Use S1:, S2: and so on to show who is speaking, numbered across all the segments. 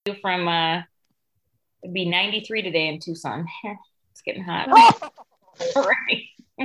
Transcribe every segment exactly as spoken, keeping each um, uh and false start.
S1: from uh it'd be ninety-three today in Tucson. It's getting hot. Right.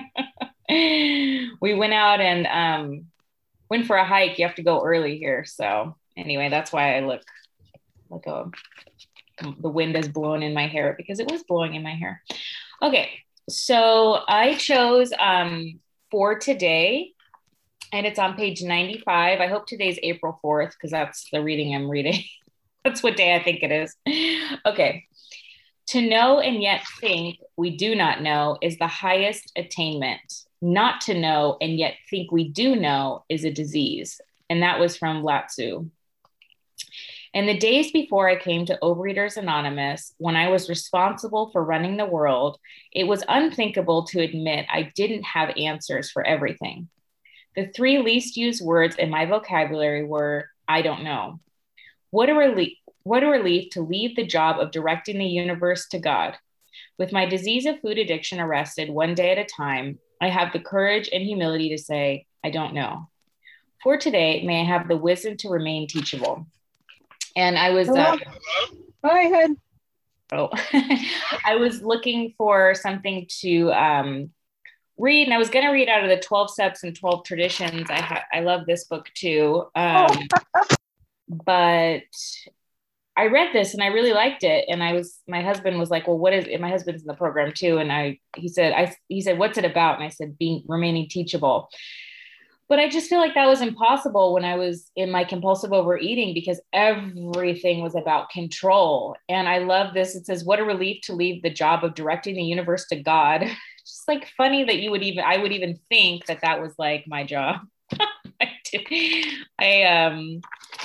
S1: We went out and um went for a hike. You have to go early here. So anyway, that's why I look like a the wind is blowing in my hair because it was blowing in my hair. Okay. So I chose um for today and it's on page ninety-five. I hope today's April fourth because that's the reading I'm reading. That's what day I think it is. Okay. To know and yet think we do not know is the highest attainment. Not to know and yet think we do know is a disease. And that was from Lao Tzu. In the days before I came to Overeaters Anonymous, when I was responsible for running the world, it was unthinkable to admit I didn't have answers for everything. The three least used words in my vocabulary were, I don't know. What a relief. What a relief to leave the job of directing the universe to God. With my disease of food addiction arrested one day at a time, I have the courage and humility to say, I don't know. For today, may I have the wisdom to remain teachable. And I was, uh,
S2: Hi, hon.
S1: Oh, I was looking for something to um, read, and I was going to read out of the twelve Steps and twelve Traditions. I ha- I love this book too, um, but I read this and I really liked it. And I was, my husband was like, well, what is it? My husband's in the program too. And I, he said, I, he said, what's it about? And I said, being, remaining teachable. But I just feel like that was impossible when I was in my compulsive overeating because everything was about control. And I love this. It says, what a relief to leave the job of directing the universe to God. Just like funny that you would even, I would even think that that was like my job. I, I, um,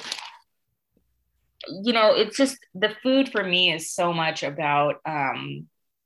S1: you know, it's just the food for me is so much about um,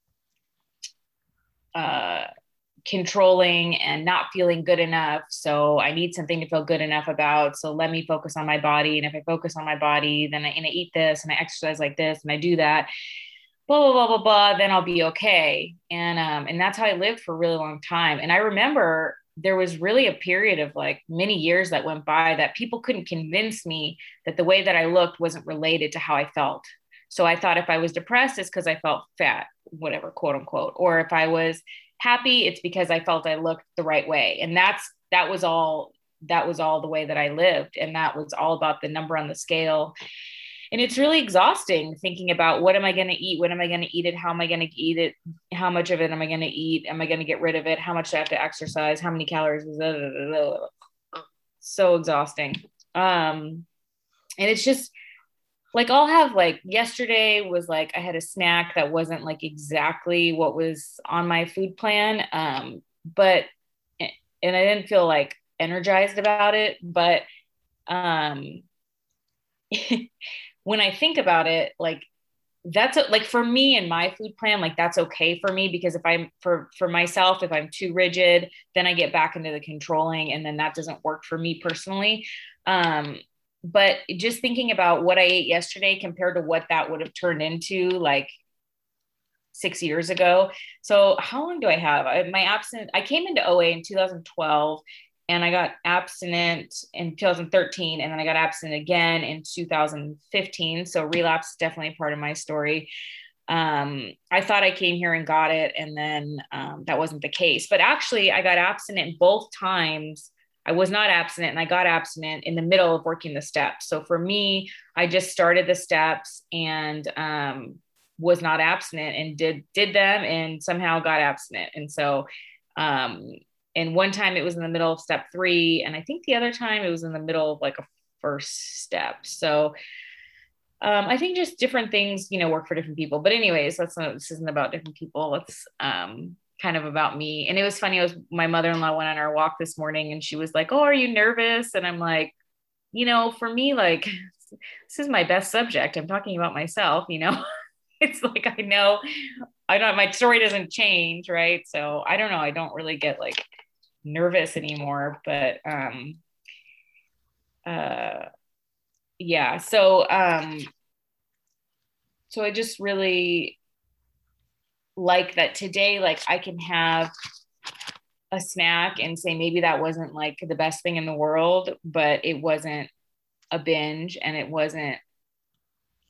S1: uh, controlling and not feeling good enough. So I need something to feel good enough about. So let me focus on my body. And if I focus on my body, then I, and I eat this and I exercise like this and I do that, blah, blah, blah, blah, blah, then I'll be okay. And, um, and that's how I lived for a really long time. And I remember there was really a period of like many years that went by that people couldn't convince me that the way that I looked wasn't related to how I felt. So I thought if I was depressed, it's because I felt fat, whatever, quote unquote. Or if I was happy, it's because I felt I looked the right way. And that's, that was all, that was all the way that I lived. And that was all about the number on the scale. And it's really exhausting thinking about what am I going to eat? When am I going to eat it? How am I going to eat it? How much of it am I going to eat? Am I going to get rid of it? How much do I have to exercise? How many calories? So exhausting. Um, and it's just like, I'll have like yesterday was like, I had a snack that wasn't like exactly what was on my food plan. Um, but, and I didn't feel like energized about it, but, um, when I think about it, like that's a, like for me and my food plan, like that's okay for me because if I'm for for myself, if I'm too rigid, then I get back into the controlling, and then that doesn't work for me personally. Um, but just thinking about what I ate yesterday compared to what that would have turned into, like six years ago. So how long do I have? I, my abstinent, I came into O A in two thousand twelve. And I got abstinent in two thousand thirteen, and then I got abstinent again in two thousand fifteen. So relapse is definitely part of my story. Um, I thought I came here and got it, and then um, that wasn't the case. But actually, I got abstinent both times. I was not abstinent, and I got abstinent in the middle of working the steps. So for me, I just started the steps and um, was not abstinent, and did did them, and somehow got abstinent. And so. Um, And one time it was in the middle of step three. And I think the other time it was in the middle of like a first step. So um, I think just different things, you know, work for different people. But anyways, that's not, this isn't about different people. It's um, kind of about me. And it was funny. It was my mother-in-law went on our walk this morning and she was like, oh, are you nervous? And I'm like, you know, for me, like, this is my best subject. I'm talking about myself, you know, it's like, I know, I don't, my story doesn't change. Right. So I don't know. I don't really get like nervous anymore, but um uh yeah so um so I just really like that today, like I can have a snack and say maybe that wasn't like the best thing in the world, but it wasn't a binge and it wasn't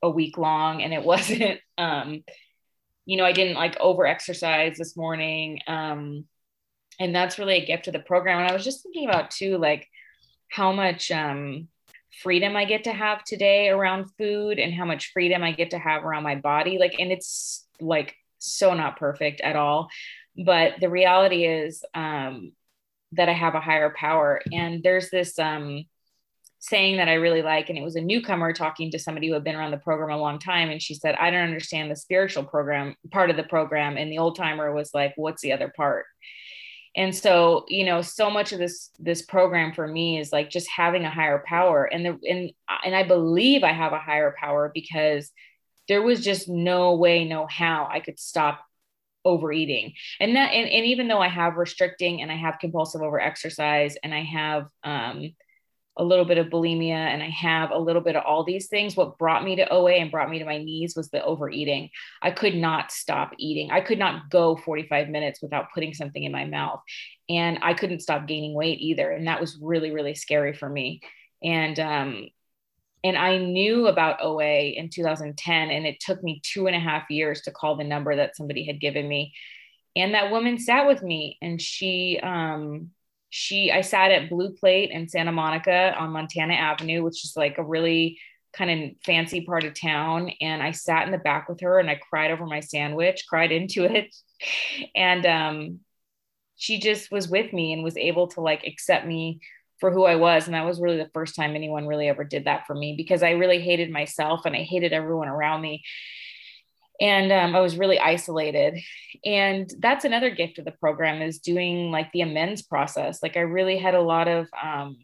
S1: a week long, and it wasn't, um, you know, I didn't like over exercise this morning. Um, and that's really a gift to the program. And I was just thinking about too, like how much, um, freedom I get to have today around food and how much freedom I get to have around my body. Like, and it's like so not perfect at all. But the reality is, um, that I have a higher power. And there's this, um, saying that I really like, and it was a newcomer talking to somebody who had been around the program a long time. And she said, I don't understand the spiritual program part of the program. And the old timer was like, what's the other part? And so, you know, so much of this, this program for me is like just having a higher power. And the, and, and I believe I have a higher power because there was just no way, no how I could stop overeating. And that, and, and even though I have restricting and I have compulsive over exercise and I have, um, a little bit of bulimia and I have a little bit of all these things, what brought me to O A and brought me to my knees was the overeating. I could not stop eating. I could not go forty-five minutes without putting something in my mouth. And I couldn't stop gaining weight either. And that was really, really scary for me. And, um, and I knew about O A in two thousand ten, and it took me two and a half years to call the number that somebody had given me. And that woman sat with me, and she, um, she, I sat at Blue Plate in Santa Monica on Montana Avenue, which is like a really kind of fancy part of town. And I sat in the back with her and I cried over my sandwich, cried into it. And, um, she just was with me and was able to like accept me for who I was. And that was really the first time anyone really ever did that for me, because I really hated myself and I hated everyone around me. And um, I was really isolated. And that's another gift of the program, is doing like the amends process. Like I really had a lot of um,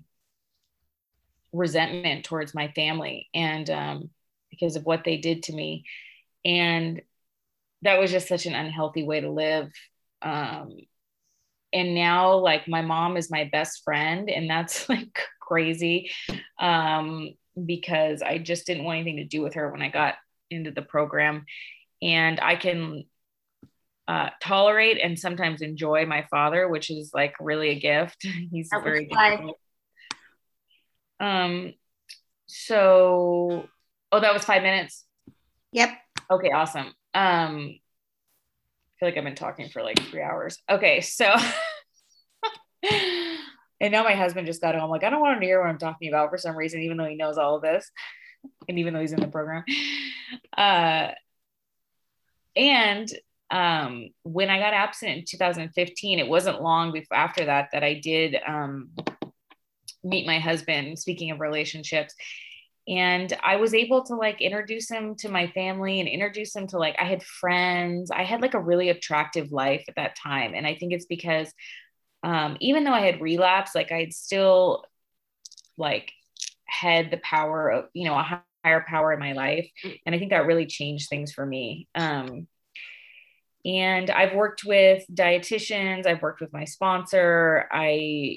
S1: resentment towards my family, and um, because of what they did to me. And that was just such an unhealthy way to live. Um, and now like my mom is my best friend, and that's like crazy, um, because I just didn't want anything to do with her when I got into the program. And I can uh, tolerate and sometimes enjoy my father, which is like really a gift. He's
S2: That was
S1: very
S2: five.
S1: good. Um, so, oh, that was five minutes.
S2: Yep.
S1: Okay, awesome. Um, I feel like I've been talking for like three hours. Okay, so, and now my husband just got home. Like, I don't want him to hear what I'm talking about for some reason, even though he knows all of this, and even though he's in the program. Uh, And um, when I got abstinent in two thousand fifteen, it wasn't long before after that that I did um, meet my husband. Speaking of relationships, and I was able to like introduce him to my family and introduce him to like, I had friends. I had like a really attractive life at that time, and I think it's because um, even though I had relapsed, like I had still like had the power of, you know, a higher power in my life, and I think that really changed things for me. Um, And I've worked with dietitians. I've worked with my sponsor. I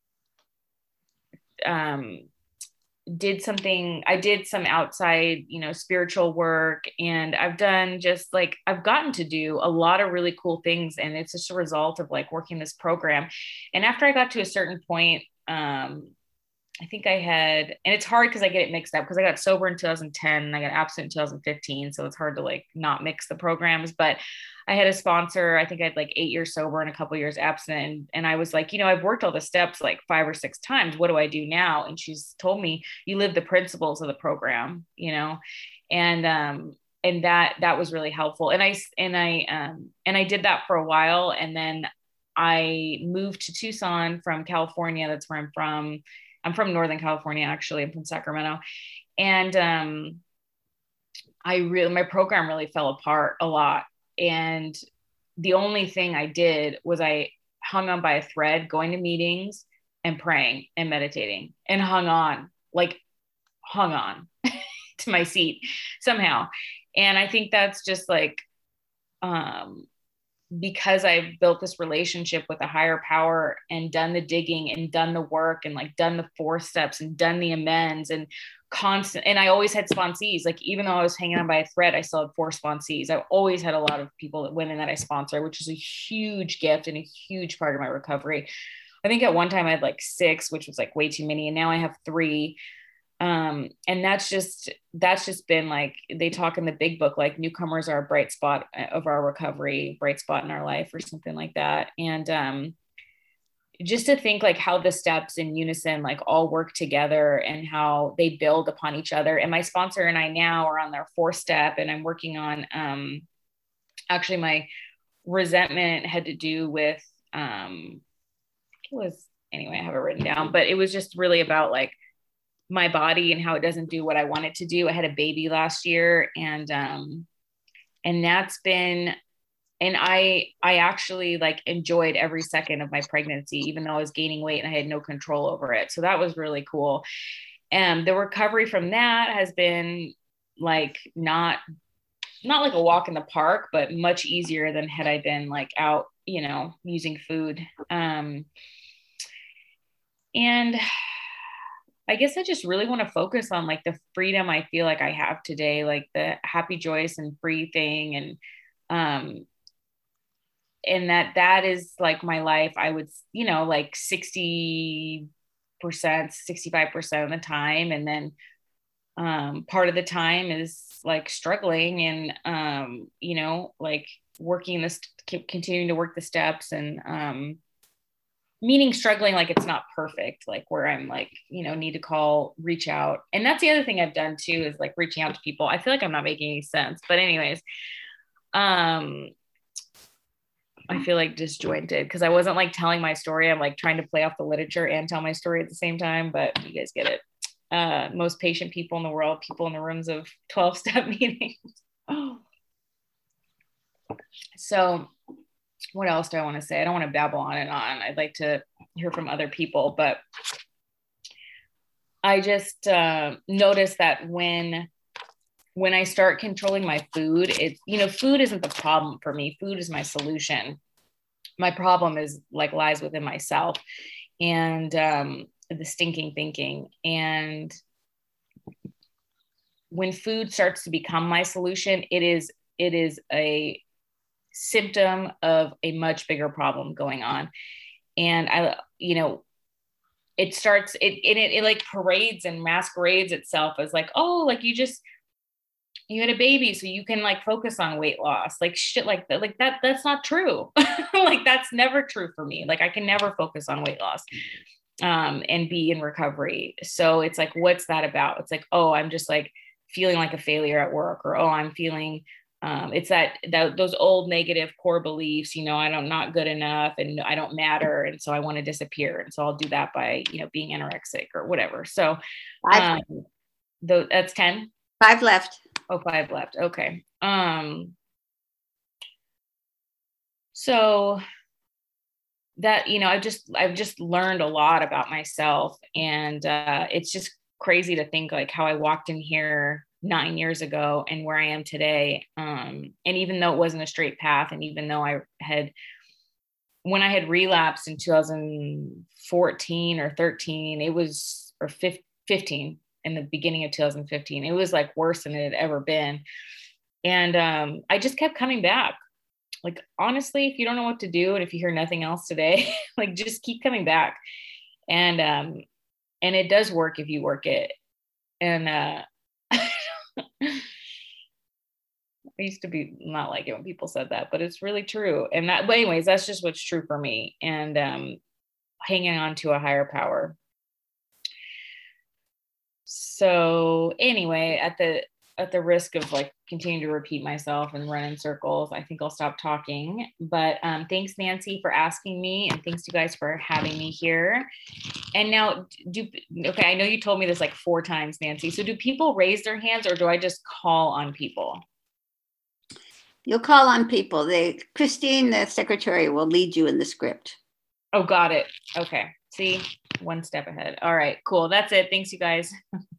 S1: um, did something, I did some outside, you know, spiritual work. And I've done just like, I've gotten to do a lot of really cool things. And it's just a result of like working this program. And after I got to a certain point, um, I think I had, and it's hard because I get it mixed up because I got sober in two thousand ten and I got absent in two thousand fifteen. So it's hard to like not mix the programs. But I had a sponsor. I think I had like eight years sober and a couple years absent. And, and I was like, you know, I've worked all the steps like five or six times. What do I do now? And she's told me, you live the principles of the program, you know, and, um, and that, that was really helpful. And I, and I, um, and I did that for a while. And then I moved to Tucson from California. That's where I'm from. I'm from Northern California, actually. I'm from Sacramento. And um, I really, my program really fell apart a lot. And the only thing I did was I hung on by a thread, going to meetings and praying and meditating, and hung on, like hung on to my seat somehow. And I think that's just like, um, because I've built this relationship with a higher power and done the digging and done the work and like done the four steps and done the amends and constant. And I always had sponsees. Like, even though I was hanging on by a thread, I still had four sponsees. I've always had a lot of people, women that I sponsor, which is a huge gift and a huge part of my recovery. I think at one time I had like six, which was like way too many. And now I have three. Um, and that's just, that's just been like, they talk in the big book, like newcomers are a bright spot of our recovery, bright spot in our life or something like that. And, um, just to think like how the steps in unison like all work together and how they build upon each other. And my sponsor and I now are on their fourth step, and I'm working on um actually my resentment had to do with um it was anyway, I have it written down, but it was just really about like my body and how it doesn't do what I want it to do. I had a baby last year, and um and that's been, and I I actually like enjoyed every second of my pregnancy, even though I was gaining weight and I had no control over it. So that was really cool. And the recovery from that has been like not not like a walk in the park, but much easier than had I been like out, you know, using food. Um, and I guess I just really want to focus on like the freedom I feel like I have today, like the happy, joyous, and free thing, and um, and that that is like my life. I would, you know, like sixty percent, sixty-five percent of the time. And then um, part of the time is like struggling and, um, you know, like working this, continuing to work the steps, and um, meaning struggling like it's not perfect, like where I'm like, you know, need to call, reach out. And that's the other thing I've done too, is like reaching out to people. I feel like I'm not making any sense, but anyways, um, I feel like disjointed because I wasn't like telling my story. I'm like trying to play off the literature and tell my story at the same time, but you guys get it. Uh, most patient people in the world, people in the rooms of twelve step meetings. Oh. So what else do I want to say? I don't want to babble on and on. I'd like to hear from other people, but I just uh, noticed that when when I start controlling my food, it's, you know, food isn't the problem for me. Food is my solution. My problem is like lies within myself and um, the stinking thinking. And when food starts to become my solution, it is, it is a symptom of a much bigger problem going on. And I, you know, it starts, it, it, it, it like parades and masquerades itself as like, oh, like you just, you had a baby, so you can like focus on weight loss, like shit like that. Like that, that's not true. Like that's never true for me. Like I can never focus on weight loss um, and be in recovery. So it's like, what's that about? It's like, oh, I'm just like feeling like a failure at work, or, oh, I'm feeling, um, it's that, that those old negative core beliefs, you know, I don't, not good enough and I don't matter. And so I want to disappear. And so I'll do that by, you know, being anorexic or whatever. So um, th- that's ten.
S2: Five left.
S1: Oh, five left. Okay. Um, so that, you know, I've just, I've just learned a lot about myself, and uh, it's just crazy to think like how I walked in here nine years ago and where I am today. Um, and even though it wasn't a straight path, and even though I had, when I had relapsed in two thousand fourteen or thirteen, it was, or fifteen, in the beginning of two thousand fifteen, it was like worse than it had ever been. And um, I just kept coming back. Like, honestly, if you don't know what to do, and if you hear nothing else today, like just keep coming back. And, um, and it does work if you work it. And, uh, I used to be not like it when people said that, but it's really true. And that, but anyways, that's just what's true for me. And, um, hanging on to a higher power. So anyway, at the at the risk of like continuing to repeat myself and run in circles, I think I'll stop talking. But um, thanks, Nancy, for asking me, and thanks you guys for having me here. And now, do okay. I know you told me this like four times, Nancy. So do people raise their hands, or do I just call on people?
S2: You'll call on people. They, Christine, the secretary, will lead you in the script.
S1: Oh, got it. Okay. See, one step ahead. All right, cool. That's it. Thanks, you guys.